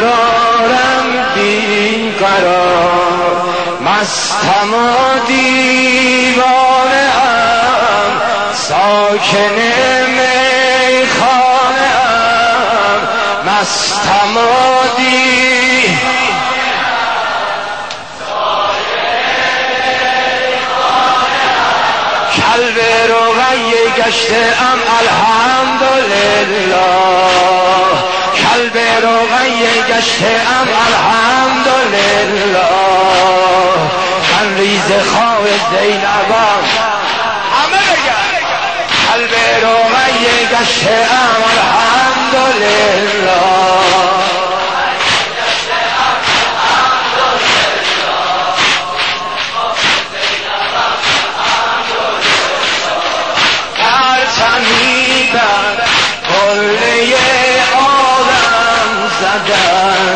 قرارم بی قرار، مستم و دیوانه‌ام، ساکن میخانه‌ام، مستم و کلب رقیه گشتم الحمدلله، کلب رقیه گشتم الحمدلله، من ریز خواه زینبم همه بگن، کلب رقیه گشتم الحمدلله، تمیدن کله عالم زدن،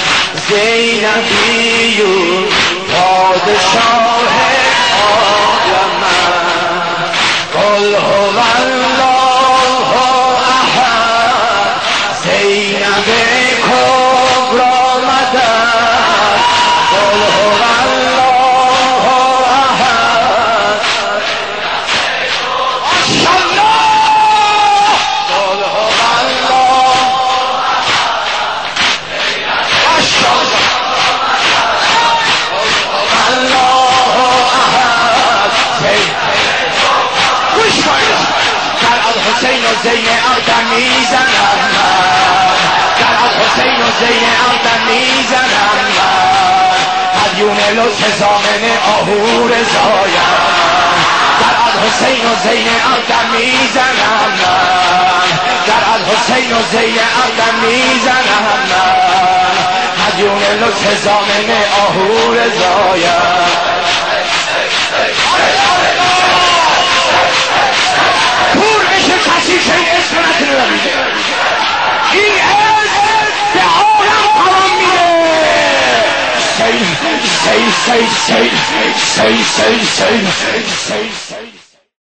زینبیون پادشاه عالمم، قل هو الله احد، زینب کبری مدد، قل هو الله احد، حسین و زین اردم میزنم من، در حسین و زین اردم میزنم من، مدیون لطف زامن آهور زایم، در حسین و زین اردم میزنم من، در حسین و زین اردم میزنم من، مدیون لطف زامن آهور زایم. کسی که این اسم نتونه ببینه، این اسم به عالم قرام میده. سی